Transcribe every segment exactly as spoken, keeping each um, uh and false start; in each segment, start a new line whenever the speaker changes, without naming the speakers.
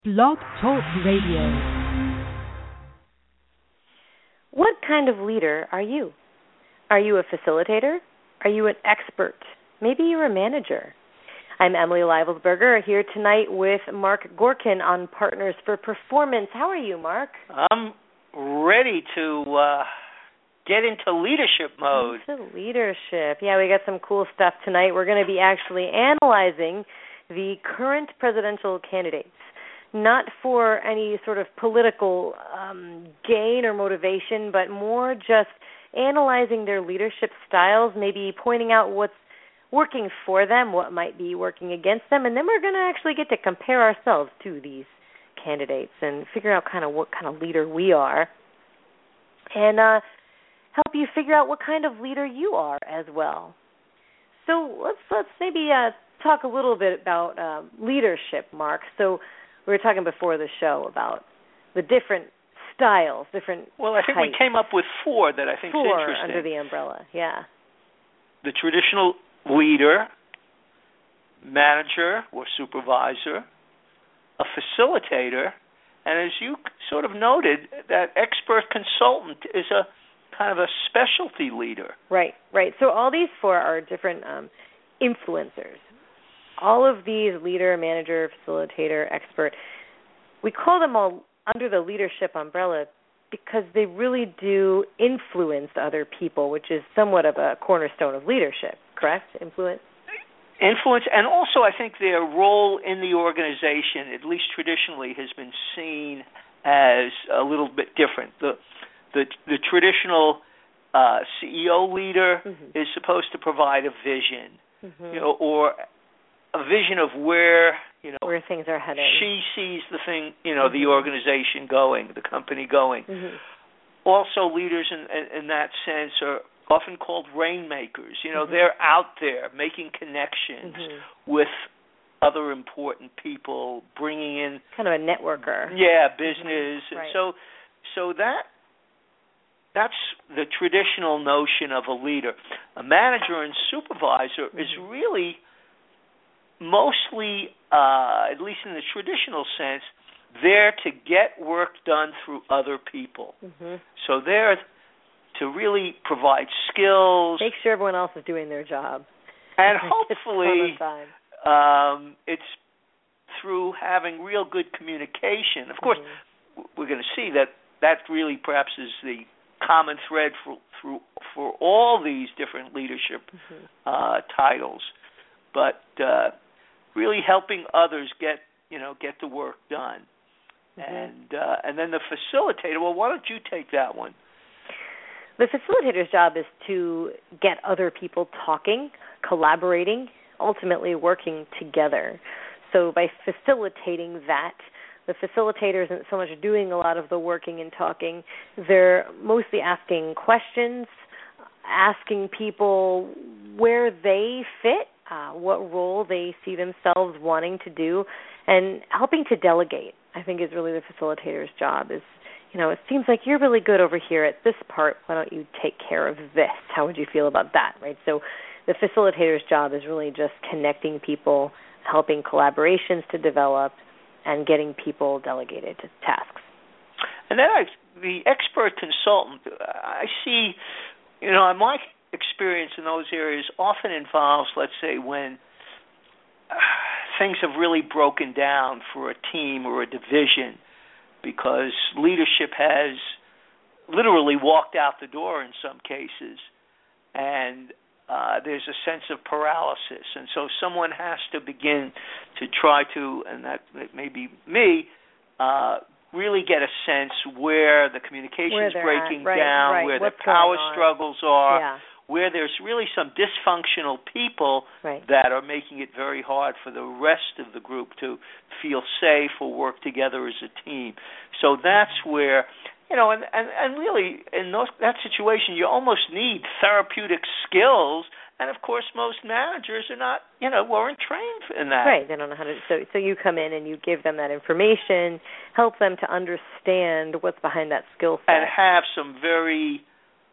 Blog Talk Radio.
What kind of leader are you? Are you a facilitator? Are you an expert? Maybe you're a manager. I'm Emily Leibelsberger, here tonight with Mark Gorkin on Partners for Performance. How are you, Mark?
I'm ready to uh, get into leadership mode.
Into leadership. Yeah, we got some cool stuff tonight. We're going to be actually analyzing the current presidential candidates, not for any sort of political um, gain or motivation, but more just analyzing their leadership styles, maybe pointing out what's working for them, what might be working against them, and then we're going to actually get to compare ourselves to these candidates and figure out kind of what kind of leader we are, and uh, help you figure out what kind of leader you are as well. So let's let's maybe uh, talk a little bit about uh, leadership, Mark. So we were talking before the show about the different styles, different
Well, I think
types.
we came up with four that I think
four
is interesting.
under the umbrella, yeah.
The traditional leader, manager or supervisor, a facilitator, and as you sort of noted, that expert consultant is a kind of a specialty leader.
Right, right. So all these four are different um, influencers. All of these, leader, manager, facilitator, expert, we call them all under the leadership umbrella because they really do influence other people, which is somewhat of a cornerstone of leadership, correct? Influence?
Influence, and also I think their role in the organization, at least traditionally, has been seen as a little bit different. The the, the traditional uh, C E O leader mm-hmm. is supposed to provide a vision, mm-hmm. you know, or a vision of where, you know,
where things are headed.
She sees the thing, you know,
mm-hmm.
the organization going, the company going.
Mm-hmm.
Also, leaders in, in, in that sense are often called rainmakers. You know,
mm-hmm.
they're out there making connections
mm-hmm.
with other important people, bringing in
kind of a networker.
Yeah, business.
Mm-hmm. Right.
So, so that that's the traditional notion of a leader. A manager and supervisor mm-hmm. is really mostly, uh, at least in the traditional sense, there to get work done through other people.
Mm-hmm.
So they're to really provide skills.
Make sure everyone else is doing their job.
And hopefully
it's,
um, it's through having real good communication. Of course, mm-hmm. we're going to see that that really perhaps is the common thread for, through, for all these different leadership mm-hmm. uh, titles. But uh, really helping others get, you know, get the work done. Mm-hmm. And uh, and then the facilitator, well, why don't you take that one?
The facilitator's job is to get other people talking, collaborating, ultimately working together. So by facilitating that, the facilitator isn't so much doing a lot of the working and talking. They're mostly asking questions, asking people where they fit, uh, what role they see themselves wanting to do, and helping to delegate, I think, is really the facilitator's job. Is, you know, it seems like you're really good over here at this part. Why don't you take care of this? How would you feel about that, right? So the facilitator's job is really just connecting people, helping collaborations to develop, and getting people delegated to tasks.
And then I, the expert consultant, I see, you know, my experience in those areas often involves, let's say, when uh, things have really broken down for a team or a division because leadership has literally walked out the door in some cases, and uh, there's a sense of paralysis. And so someone has to begin to try to, and that may be me, uh, really get a sense where the communication is breaking
right,
down,
right.
where
What's
the power
on?
struggles are,
yeah.
where there's really some dysfunctional people
right.
that are making it very hard for the rest of the group to feel safe or work together as a team. So that's where, you know, and, and, and really in those, that situation you almost need therapeutic skills. And, of course, most managers are not, you know, weren't trained in that.
Right. They don't know how to. So, so you come in and you give them that information, help them to understand what's behind that skill set.
And have some very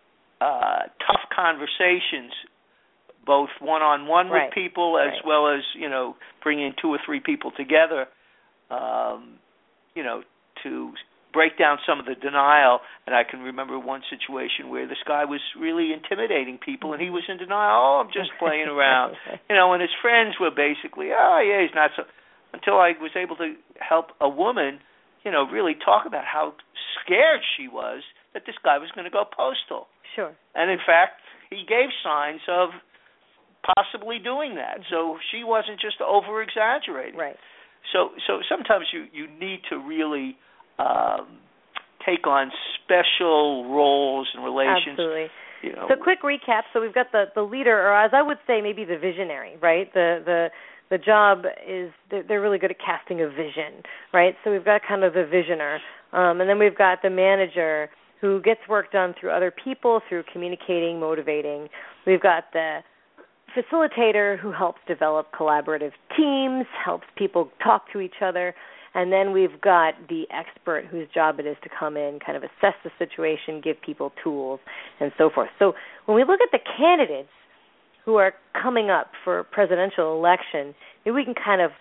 uh, tough conversations, both one-on-one
right.
with people as
right.
well as, you know, bringing two or three people together um, you know, to break down some of the denial. And I can remember one situation where this guy was really intimidating people, and he was in denial. Oh, I'm just playing around, you know. And his friends were basically, oh yeah, he's not so. Until I was able to help a woman, you know, really talk about how scared she was that this guy was going to go postal.
Sure.
And in fact, he gave signs of possibly doing that. Mm-hmm. So she wasn't just over exaggerating.
Right.
So so sometimes you, you need to really um, take on special roles and relations.
Absolutely.
You know.
So quick recap. So we've got the, the leader, or as I would say, maybe the visionary, right? The the the job is they're, they're really good at casting a vision, right? So we've got kind of the visioner, um, and then we've got the manager who gets work done through other people, through communicating, motivating. We've got the facilitator who helps develop collaborative teams, helps people talk to each other. And then we've got the expert whose job it is to come in, kind of assess the situation, give people tools, and so forth. So when we look at the candidates who are coming up for presidential election, maybe we can kind of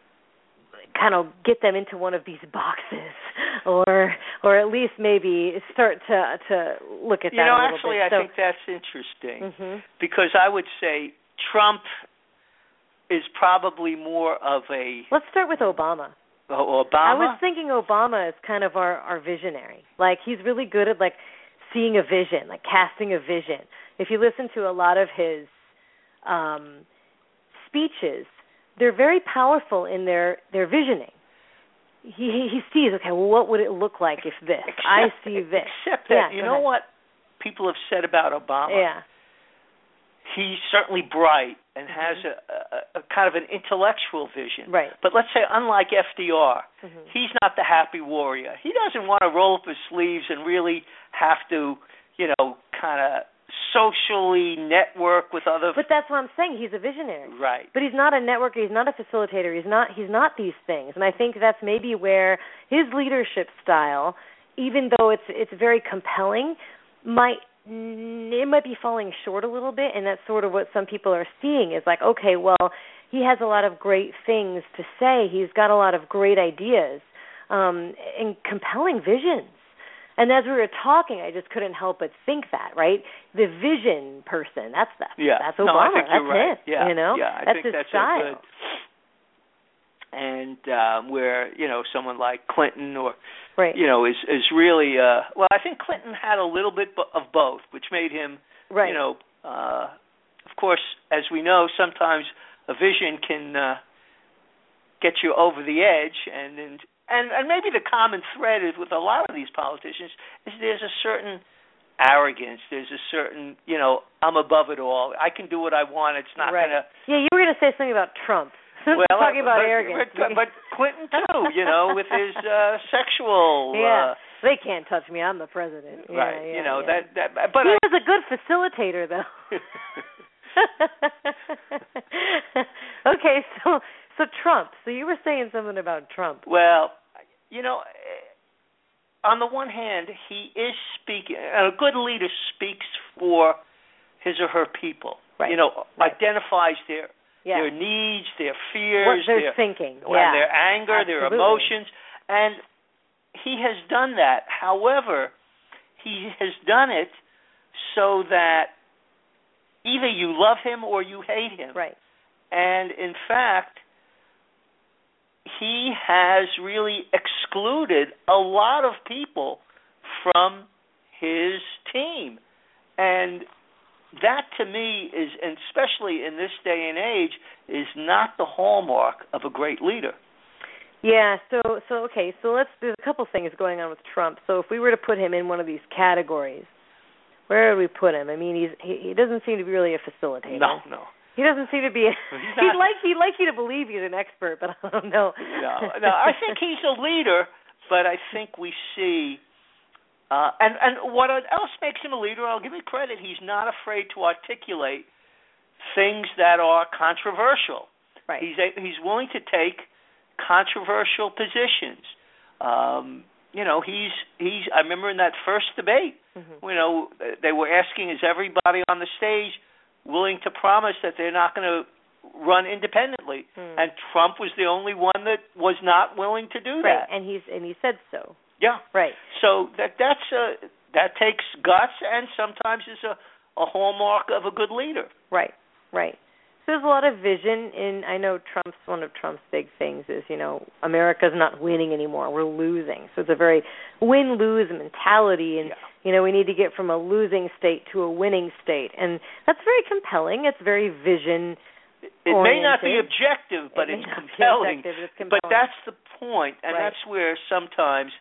kind of get them into one of these boxes, or or at least maybe start to to look at that
you know,
a little
actually,
bit.
I
so,
think that's interesting
mm-hmm.
because I would say Trump is probably more of a.
Let's start with Obama.
Oh, Obama?
I was thinking Obama is kind of our, our visionary. Like, he's really good at, like, seeing a vision, like casting a vision. If you listen to a lot of his um, speeches, they're very powerful in their, their visioning. He he sees, okay, well, what would it look like if this?
Except,
I see this.
Except that,
yeah,
you know
ahead.
what people have said about Obama?
Yeah.
He's certainly bright and
mm-hmm.
has a, a, a kind of an intellectual vision.
Right.
But let's say, unlike F D R,
mm-hmm.
he's not the happy warrior. He doesn't want to roll up his sleeves and really have to, you know, kind of socially network with other.
But that's what I'm saying. He's a visionary.
Right.
But he's not a networker. He's not a facilitator. He's not. He's not these things. And I think that's maybe where his leadership style, even though it's it's very compelling, might. it might be falling short a little bit, and that's sort of what some people are seeing is like, okay, well, he has a lot of great things to say. He's got a lot of great ideas um, and compelling visions. And as we were talking, I just couldn't help but think that, right? The vision person, that's that.
Yeah.
That's
No,
Obama.
I think
that's
you're right.
him.
Yeah.
You know?
Yeah, I
that's
think
his
that's
style.
a good. And um, where, you know, someone like Clinton or,
right.
you know, is is really, uh, well, I think Clinton had a little bit of both, which made him,
right.
you know, uh, of course, as we know, sometimes a vision can uh, get you over the edge. And, and, and, and maybe the common thread is with a lot of these politicians is there's a certain arrogance. There's a certain, you know, I'm above it all. I can do what I want. It's not
right.
going to.
Yeah, you were going to say something about Trump.
Well,
talking about
but,
arrogance.
But, but Clinton too, you know, with his uh, sexual.
Yeah,
uh,
they can't touch me. I'm the president. Yeah,
right.
Yeah,
you know
yeah.
that. That. But
he
I,
was a good facilitator, though. Okay, so so Trump. So you were saying something about Trump.
Well, you know, on the one hand, he is speaking. A good leader speaks for his or her people.
Right.
You know,
right.
identifies their.
Yeah.
Their needs, their fears,
what they're
their
thinking,
yeah.
yeah.
their anger,
Absolutely.
their emotions, and he has done that. However, he has done it so that either you love him or you hate him.
Right.
And in fact, he has really excluded a lot of people from his team, and that, to me, is, and especially in this day and age, is not the hallmark of a great leader.
Yeah, so, so okay, so let's, there's a couple things going on with Trump. So if we were to put him in one of these categories, where would we put him? I mean, he's he, he doesn't seem to be really a facilitator.
No, no.
He doesn't seem to be, a,
he's
he'd, like, he'd like you to believe he's an expert, but I don't know.
No, no, I think he's a leader, but I think we see... Uh, and, and what else makes him a leader, I'll give him credit, he's not afraid to articulate things that are controversial.
Right.
He's a, he's willing to take controversial positions. Um, you know, he's he's. I remember in that first debate, mm-hmm. you know, they were asking, is everybody on the stage willing to promise that they're not going to run independently,
hmm.
and Trump was the only one that was not willing to do
right.
that.
And he's and he said so.
Yeah,
right.
So that that's a, that takes guts, and sometimes is a, a hallmark of a good leader.
Right, right. So there's a lot of vision in. I know Trump's one of Trump's big things is you know America's not winning anymore; we're losing. So it's a very win-lose mentality, and
yeah.
you know we need to get from a losing state to a winning state, and that's very compelling. It's very vision.
It may not be objective, but
it
it's
Be
compelling.
objective, it's compelling.
But that's the point, and
right.
that's where sometimes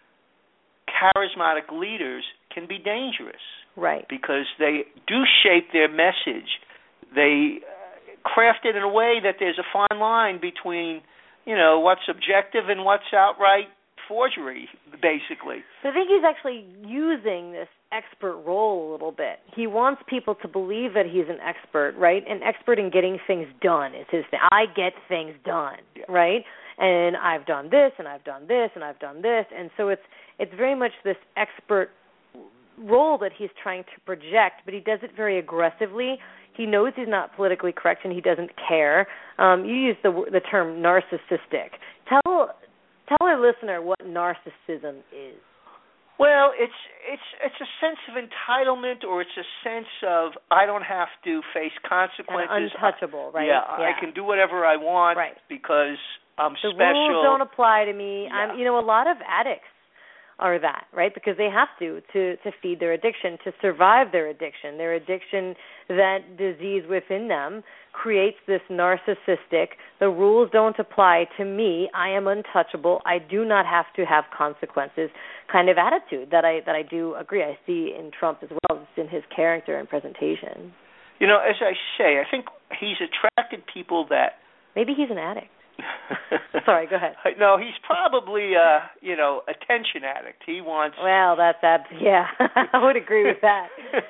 charismatic leaders can be dangerous.
Right.
Because they do shape their message. They uh, craft it in a way that there's a fine line between, you know, what's objective and what's outright forgery, basically.
So I think he's actually using this expert role a little bit. He wants people to believe that he's an expert, right? An expert in getting things done is his thing. I get things done,
yeah.
right? And I've done this, and I've done this, and I've done this. And so it's it's very much this expert role that he's trying to project, but he does it very aggressively. He knows he's not politically correct, and he doesn't care. Um, you use the the term narcissistic. Tell tell our listener what narcissism is.
Well, it's it's it's a sense of entitlement, or it's a sense of I don't have to face consequences.
Kind of untouchable, right?
Yeah,
yeah,
I can do whatever I want
right.
because I'm
the
special.
The rules don't apply to me.
Yeah.
I'm, you know, a lot of addicts are that, right? Because they have to, to, to feed their addiction, to survive their addiction. Their addiction, that disease within them, creates this narcissistic, the rules don't apply to me, I am untouchable, I do not have to have consequences kind of attitude that I that I do agree. I see in Trump as well, just in his character and presentation.
You know, as I say, I think he's attracted people that...
Maybe he's an addict. Sorry, go ahead.
No, he's probably, uh, you know, attention addict. He wants...
Well, that's, that's yeah, I would agree with that.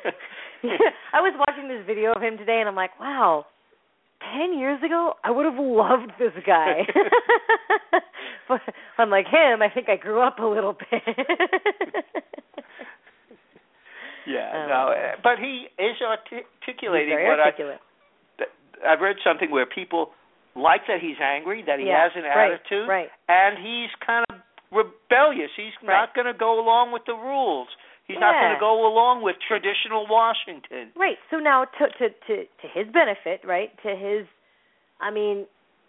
I was watching this video of him today, and I'm like, wow, ten years ago, I would have loved this guy. But unlike him, I think I grew up a little bit.
yeah,
um,
no, but he is articulating
he's very
what
articulate.
I... I've read something where people... like that he's angry, that he
yeah,
has an
right,
attitude,
right.
and he's kind of rebellious. He's
right.
not going to go along with the rules. He's
yeah.
not going to go along with traditional Washington.
Right. So now, to, to to to his benefit, right? To his, I mean,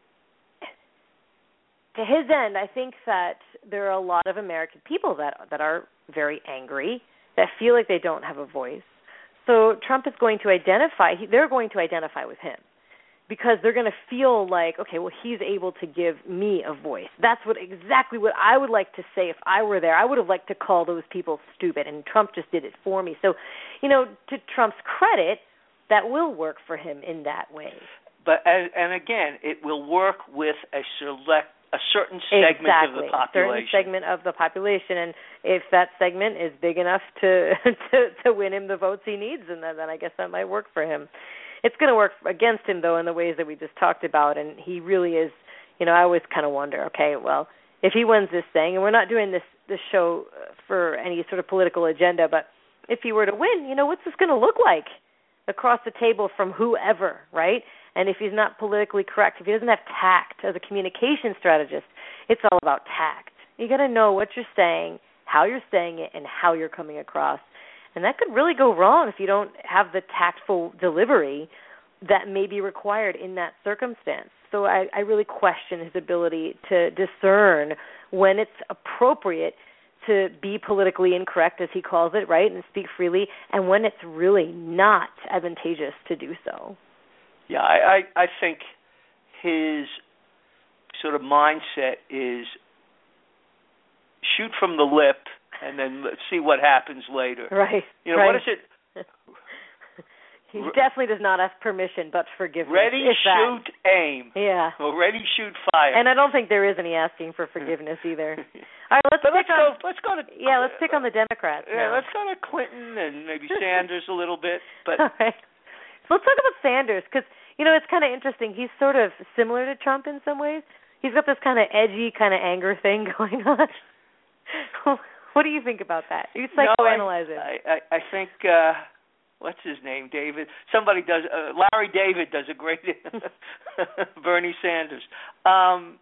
to his end, I think that there are a lot of American people that that are very angry, that feel like they don't have a voice. So Trump is going to identify. They're going to identify with him, because they're going to feel like, okay, well, he's able to give me a voice. That's what exactly what I would like to say if I were there. I would have liked to call those people stupid, and Trump just did it for me. So, you know, to Trump's credit, that will work for him in that way.
But and, and again, it will work with a select, a certain segment
exactly.
of the population.
A certain segment of the population, and if that segment is big enough to to, to win him the votes he needs, and then, then I guess that might work for him. It's going to work against him, though, in the ways that we just talked about, and he really is, you know, I always kind of wonder, okay, well, if he wins this thing, and we're not doing this, this show for any sort of political agenda, but if he were to win, you know, what's this going to look like across the table from whoever, right? And if he's not politically correct, if he doesn't have tact as a communication strategist, it's all about tact. You got to know what you're saying, how you're saying it, and how you're coming across. And that could really go wrong if you don't have the tactful delivery that may be required in that circumstance. So I, I really question his ability to discern when it's appropriate to be politically incorrect, as he calls it, right, and speak freely, and when it's really not advantageous to do so.
Yeah, I, I, I think his sort of mindset is shoot from the lip, and then let's see what happens later.
Right.
You know,
right.
what is it?
He definitely does not ask permission, but forgiveness.
Ready, shoot,
that.
aim.
Yeah.
Or ready, shoot, fire.
And I don't think there is any asking for forgiveness either. All right, let's
but
pick
let's
on,
go. Let's go to.
Yeah, let's pick on the Democrats.
Yeah,
now.
let's go to Clinton and maybe Sanders a little bit. But
all right. So let's talk about Sanders, because you know it's kind of interesting. He's sort of similar to Trump in some ways. He's got this kind of edgy, kind of anger thing going on. What do you think about that? You psychoanalyze
no,
it.
I, I, I think uh, what's his name? David. Somebody does. Uh, Larry David does a great Bernie Sanders. Um,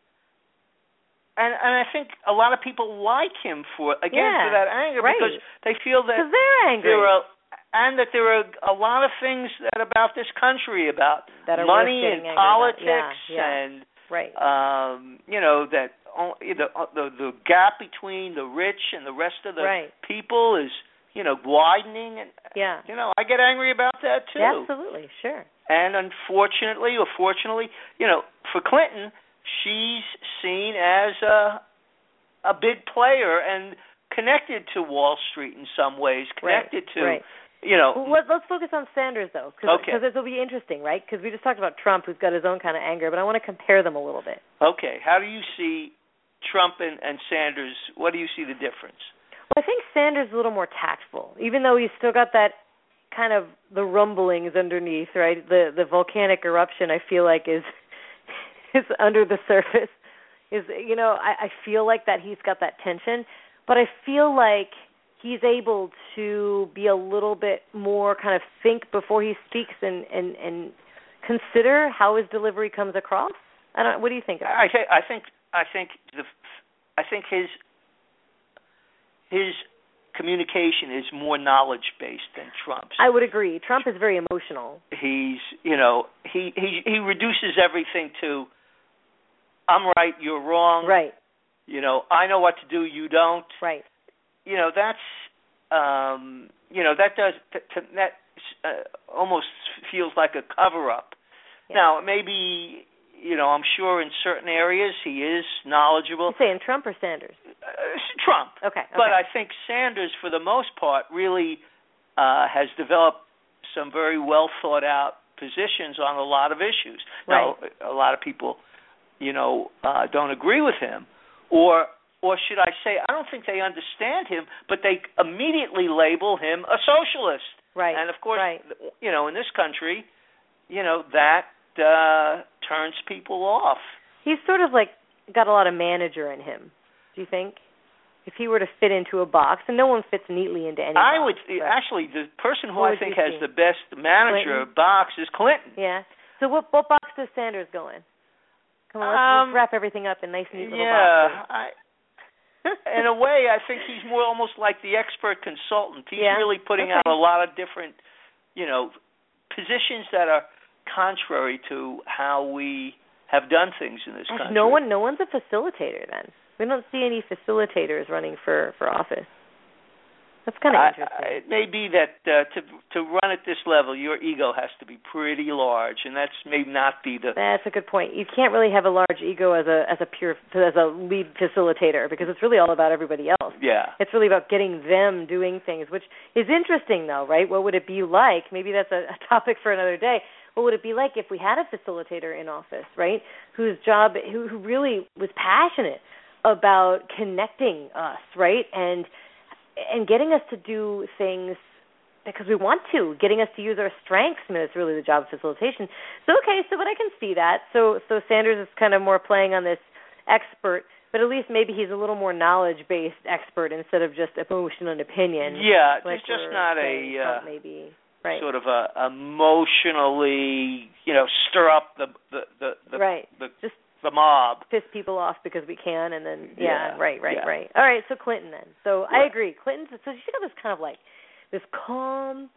and and I think a lot of people like him for again
yeah,
for that anger
right.
because they feel that
they're angry.
there are, and that there are a lot of things that about this country about
that are
money and politics
yeah, yeah.
and
right.
um, you know that the, the the gap between the rich and the rest of the
right.
people is you know widening and
yeah.
you know I get angry about that too.
Yeah, absolutely, sure.
And unfortunately or fortunately, you know, for Clinton, she's seen as a a big player and connected to Wall Street in some ways, connected
right.
to
right.
you know.
Well, let's focus on Sanders, though, because
okay.
this will be interesting, right? Because we just talked about Trump, who's got his own kind of anger, but I want to compare them a little bit.
Okay. How do you see Trump and, and Sanders? What do you see the difference?
Well, I think Sanders is a little more tactful, even though he's still got that kind of the rumblings underneath, right? The the volcanic eruption, I feel like, is is under the surface. Is you know, I, I feel like that he's got that tension, but I feel like he's able to be a little bit more kind of think before he speaks and, and, and consider how his delivery comes across. I don't. What do you think of
I think I think I think the I think his his communication is more knowledge based than Trump's.
I would agree. Trump is very emotional.
He's you know he he he reduces everything to I'm right, you're wrong.
Right.
You know I know what to do, you don't.
Right.
You know that's um, you know that does that uh, almost feels like a cover up. Yeah. Now maybe you know I'm sure in certain areas he is knowledgeable.
You saying Trump or Sanders?
Uh, Trump.
Okay, okay.
But I think Sanders, for the most part, really uh, has developed some very well thought out positions on a lot of issues.
Right.
Now a lot of people, you know, uh, don't agree with him, or. Or should I say, I don't think they understand him, but they immediately label him a socialist.
Right.
And, of course,
right.
you know, in this country, you know, that uh, turns people off.
He's sort of like got a lot of manager in him, do you think? If he were to fit into a box, and no one fits neatly into any
I
box.
would,
but
actually, the person who
what
I think
you
has
see?
the best manager
Clinton?
box is Clinton.
Yeah. So what, what box does Sanders go in? Come on, let's,
um,
let's wrap everything up in nice, neat little
yeah,
boxes.
I... In a way, I think he's more almost like the expert consultant. He's
yeah.
really putting
okay.
out a lot of different, you know, positions that are contrary to how we have done things in this country.
No one, no one's a facilitator. Then we don't see any facilitators running for, for office. That's kind of
I,
interesting.
I, it may be that uh, to to run at this level, your ego has to be pretty large, and that's may not be the.
That's a good point. You can't really have a large ego as a as a pure as a lead facilitator because it's really all about everybody else.
Yeah.
It's really about getting them doing things, which is interesting, though, right? What would it be like? Maybe that's a, a topic for another day. What would it be like if we had a facilitator in office, right? Whose job, who, who really was passionate about connecting us, right, and and getting us to do things because we want to, getting us to use our strengths. I mean, it's really the job of facilitation. So, okay, so but I can see that. So so Sanders is kind of more playing on this expert, but at least maybe he's a little more knowledge-based expert instead of just emotion and opinion.
Yeah,
like
it's just not a uh,
maybe right.
sort of a emotionally, you know, stir up the the the, the
right.
the,
just
the mob.
Piss people off because we can, and then
yeah,
yeah right, right,
yeah.
right. All right, so Clinton then. So
yeah.
I agree. Clinton's so she's got this kind of like this calm,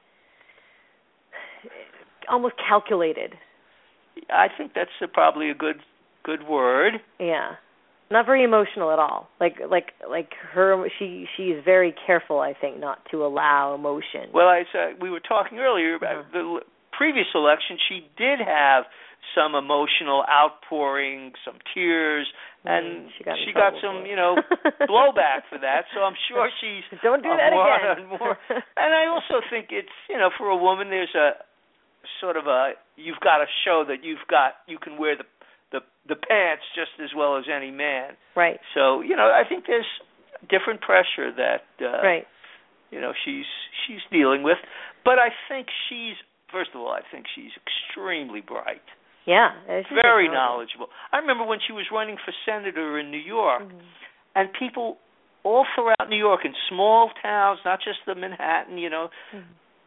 almost calculated.
I think that's a, probably a good good word.
Yeah, not very emotional at all. Like like like her, she she's very careful, I think, not to allow emotion.
Well, I said we were talking earlier about
uh-huh.
the previous election. She did have some emotional outpouring, some tears, and
mm, she got,
she got some, you know, blowback for that. So I'm sure she's
don't do that
more
again.
And, more. And I also think it's, you know, for a woman, there's a sort of a you've got to show that you've got you can wear the the the pants just as well as any man.
Right.
So you know, I think there's different pressure that uh,
right.
you know she's she's dealing with, but I think she's first of all, I think she's extremely bright.
Yeah,
very knowledgeable. I remember when she was running for senator in New York,
mm-hmm.
and people all throughout New York in small towns, not just the Manhattan, you know,
mm-hmm.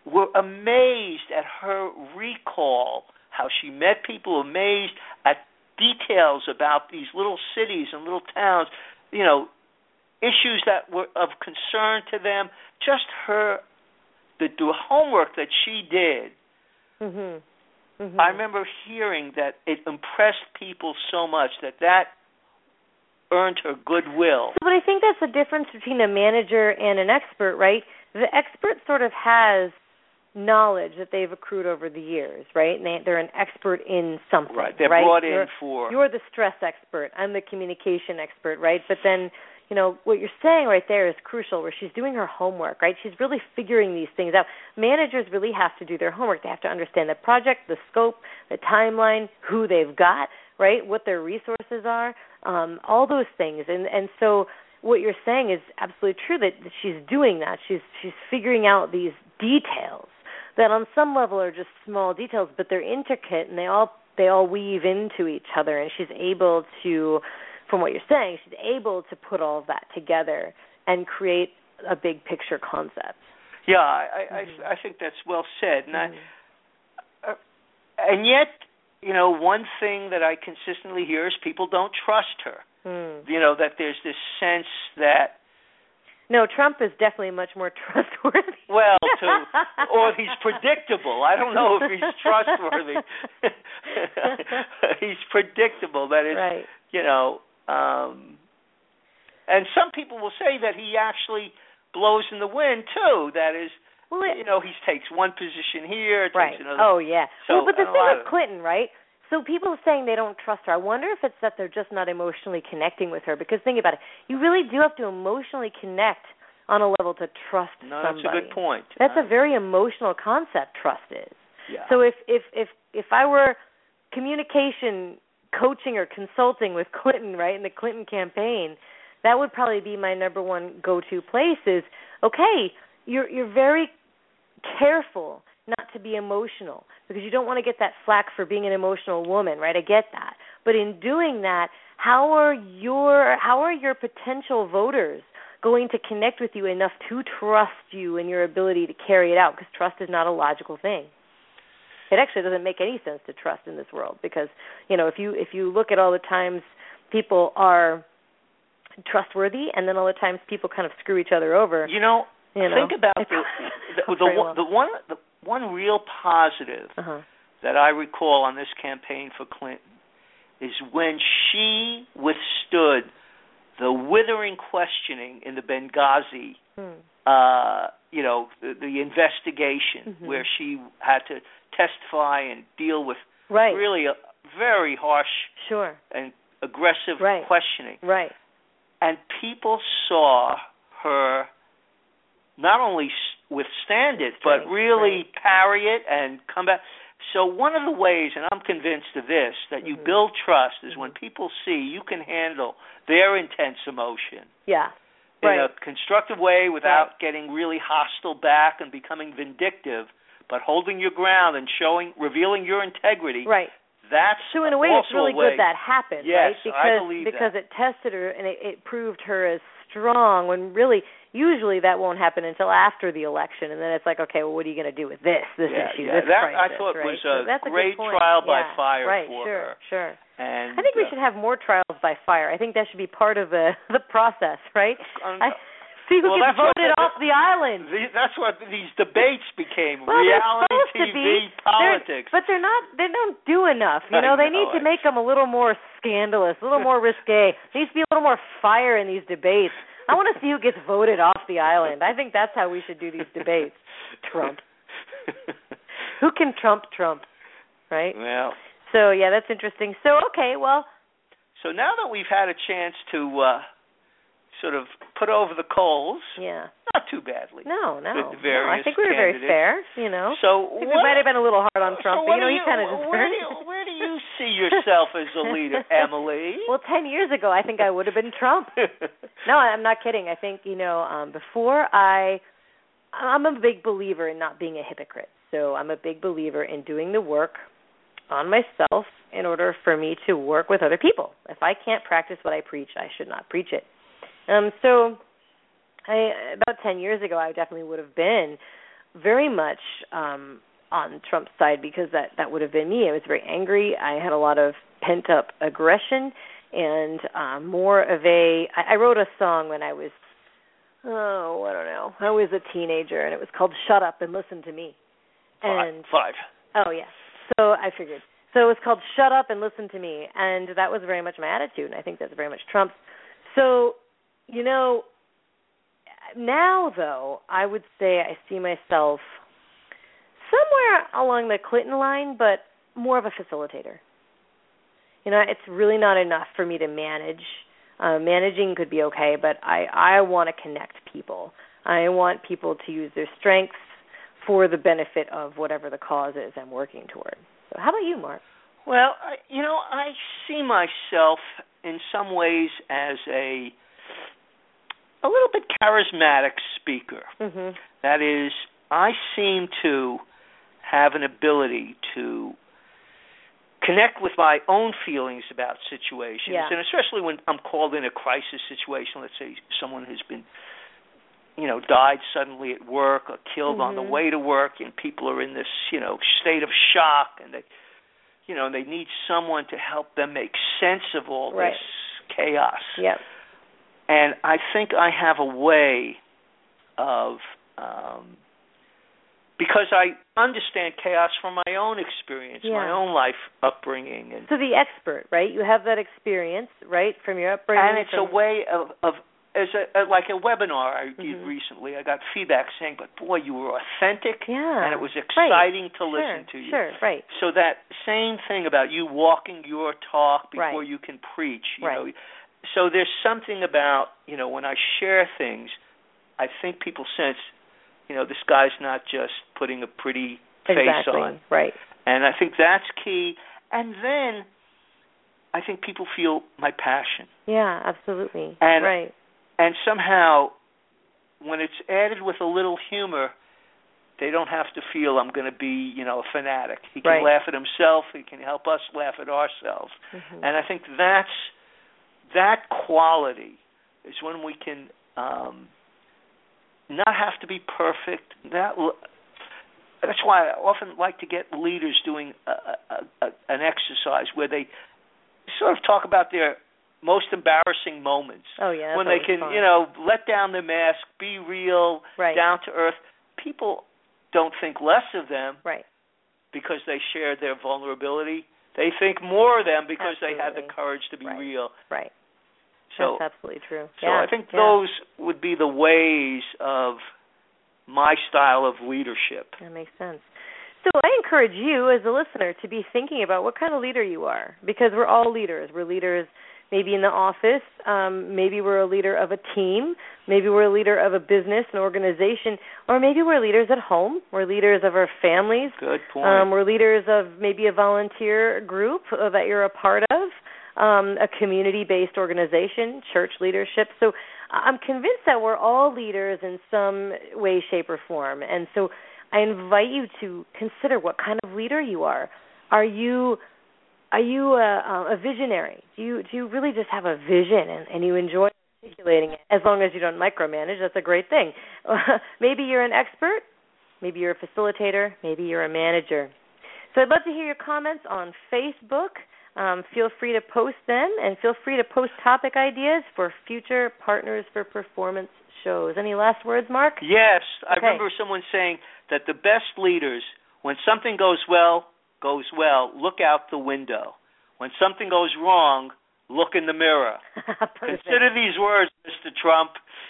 were amazed at her recall, how she met people, amazed at details about these little cities and little towns, you know, issues that were of concern to them. Just her, the, the homework that she did.
Mhm. Mhm.
I remember hearing that it impressed people so much that that earned her goodwill.
But I think that's the difference between a manager and an expert, right? The expert sort of has knowledge that they've accrued over the years, right? And they, they're an expert in something,
right? They're
right?
brought in
you're,
for...
You're the stress expert. I'm the communication expert, right? But then, you know, what you're saying right there is crucial, where she's doing her homework, right? She's really figuring these things out. Managers really have to do their homework. They have to understand the project, the scope, the timeline, who they've got, right? What their resources are, um, all those things. And and so what you're saying is absolutely true, that, that she's doing that. She's she's figuring out these details that on some level are just small details, but they're intricate and they all they all weave into each other. And she's able to, from what you're saying, she's able to put all of that together and create a big picture concept.
Yeah, I I,
mm-hmm.
I, I think that's well said. And
mm-hmm.
I, uh, and yet, you know, one thing that I consistently hear is people don't trust her.
Mm.
You know, that there's this sense that...
No, Trump is definitely much more trustworthy.
Well, to, or he's predictable. I don't know if he's trustworthy. He's predictable. That is,
right.
you know, um, and some people will say that he actually blows in the wind too. That is, well, it, you know, he takes one position here, takes
right.
another.
Oh yeah.
So,
well, but the thing with
of,
Clinton, right? So people are saying they don't trust her. I wonder if it's that they're just not emotionally connecting with her. Because think about it, you really do have to emotionally connect on a level to trust
no,
somebody.
That's a good point.
That's
uh,
a very emotional concept, trust is.
Yeah.
So if, if, if, if I were communication coaching or consulting with Clinton, right, in the Clinton campaign, that would probably be my number one go-to place is, okay, you're you're very careful not to be emotional, because you don't want to get that flack for being an emotional woman, right? I get that. But in doing that, how are your how are your potential voters going to connect with you enough to trust you and your ability to carry it out? Because trust is not a logical thing. It actually doesn't make any sense to trust in this world, because, you know, if you if you look at all the times people are trustworthy, and then all the times people kind of screw each other over.
You know,
you know
think about the the, the, one, the one the one real positive
uh-huh.
that I recall on this campaign for Clinton is when she withstood the withering questioning in the Benghazi,
hmm.
uh, you know, the, the investigation
mm-hmm.
where she had to testify and deal with
right.
really a very harsh
sure.
and aggressive
right.
questioning.
Right.
And people saw her not only withstand it, but
right.
really
right.
parry it and come back. So one of the ways, and I'm convinced of this, that you
mm-hmm.
build trust is
mm-hmm.
when people see you can handle their intense emotion
yeah.
in
right.
a constructive way without
right.
getting really hostile back and becoming vindictive, but holding your ground and showing, revealing your integrity.
Right.
That's
so in a way,
also
it's really
a way.
good that happened,
yes,
right? Because
I believe
because
that.
it tested her and it, it proved her as strong. When really, usually that won't happen until after the election, and then it's like, okay, well, what are you going to do with this this
yeah,
issue,
yeah.
this
that,
crisis?
I thought
right?
was
so
a
that's
great
a good point.
trial by
yeah.
fire
right,
for
sure,
her.
Sure.
And
I think we
uh,
should have more trials by fire. I think that should be part of the the process, right?
Um,
I, see who
well,
gets voted
what,
off the island.
The, that's what these debates became.
Well,
reality
T V
be. politics.
They're, but they're not. They don't do enough. You know,
I
they
know,
need to
I
make them a little more scandalous, a little more risque. There needs to be a little more fire in these debates. I want to see who gets voted off the island. I think that's how we should do these debates. Trump. Who can trump Trump, right?
Well.
So, yeah, that's interesting. So, okay, well.
So now that we've had a chance to uh, sort of put over the coals,
yeah,
not too badly.
No, no.
With the various
no I think we were
candidates.
very fair, you know.
So
I think
what,
we might have been a little hard on Trump,
so
but, you know,
you,
he kind of deserved
where do, you, where do you see yourself as a leader, Emily?
Well, ten years ago, I think I would have been Trump. No, I'm not kidding. I think, you know, um, before I, I'm a big believer in not being a hypocrite. So I'm a big believer in doing the work on myself in order for me to work with other people. If I can't practice what I preach, I should not preach it. Um, so I, about ten years ago, I definitely would have been very much um, on Trump's side because that, that would have been me. I was very angry. I had a lot of pent-up aggression and um, more of a – I wrote a song when I was, oh, I don't know, I was a teenager, and it was called Shut Up and Listen to Me. And
Five.
Oh, yeah. So I figured. So it was called Shut Up and Listen to Me, and that was very much my attitude, and I think that's very much Trump's. So, you know, now, though, I would say I see myself somewhere along the Clinton line, but more of a facilitator. You know, it's really not enough for me to manage. Uh, managing could be okay, but I, I want to connect people. I want people to use their strengths for the benefit of whatever the cause is I'm working toward. So how about you, Mark?
Well, I, you know, I see myself in some ways as a a little bit charismatic speaker.
Mm-hmm.
That is, I seem to have an ability to connect with my own feelings about situations,
yeah.
and especially when I'm called in a crisis situation. Let's say someone has been, you know, died suddenly at work or killed
mm-hmm.
on the way to work, and people are in this, you know, state of shock, and they, you know, they need someone to help them make sense of all
right.
this chaos.
Yep.
And I think I have a way of, um, because I understand chaos from my own experience,
yeah.
my own life upbringing. And
so the expert, right? You have that experience, right, from your upbringing.
And it's
from...
a way of, of as a, like a webinar I did
mm-hmm.
recently. I got feedback saying, but boy, you were authentic,
yeah.
and it was exciting
right.
to listen
sure.
to you.
Sure, right.
So that same thing about you walking your talk before
right.
you can preach, you
right.
know. So there's something about, you know, when I share things, I think people sense, you know, this guy's not just putting a pretty face
exactly.
on.
Right.
And I think that's key. And then I think people feel my passion.
Yeah, absolutely.
And,
right.
And somehow, when it's added with a little humor, they don't have to feel I'm going to be, you know, a fanatic. He can
right.
laugh at himself. He can help us laugh at ourselves.
Mm-hmm.
And I think that's that quality is when we can um, not have to be perfect. That that's why I often like to get leaders doing a, a, a, an exercise where they sort of talk about their most embarrassing moments.
Oh yeah,
when they can,
fun.
you know, let down the mask, be real,
right.
down to earth. People don't think less of them,
right?
Because they shared their vulnerability. They think more of them because
absolutely.
they had the courage to be
right.
real.
Right.
So,
that's absolutely true.
So
yeah.
I think
yeah.
those would be the ways of my style of leadership.
That makes sense. So I encourage you as a listener to be thinking about what kind of leader you are, because we're all leaders. We're leaders maybe in the office, um, maybe we're a leader of a team, maybe we're a leader of a business, an organization, or maybe we're leaders at home. We're leaders of our families.
Good point.
Um, we're leaders of maybe a volunteer group that you're a part of, um, a community-based organization, church leadership. So I'm convinced that we're all leaders in some way, shape, or form. And so I invite you to consider what kind of leader you are. Are you are you a, a visionary? Do you do you really just have a vision and, and you enjoy articulating it? As long as you don't micromanage, that's a great thing. Maybe you're an expert. Maybe you're a facilitator. Maybe you're a manager. So I'd love to hear your comments on Facebook. Um, feel free to post them, and feel free to post topic ideas for future Partners for Performance shows. Any last words, Mark?
Yes.
Okay.
I remember someone saying that the best leaders, when something goes well, goes well, look out the window. When something goes wrong, look in the mirror. Consider these words, Mister Trump.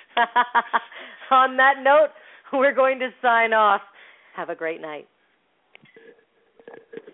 On that note, we're going to sign off. Have a great night.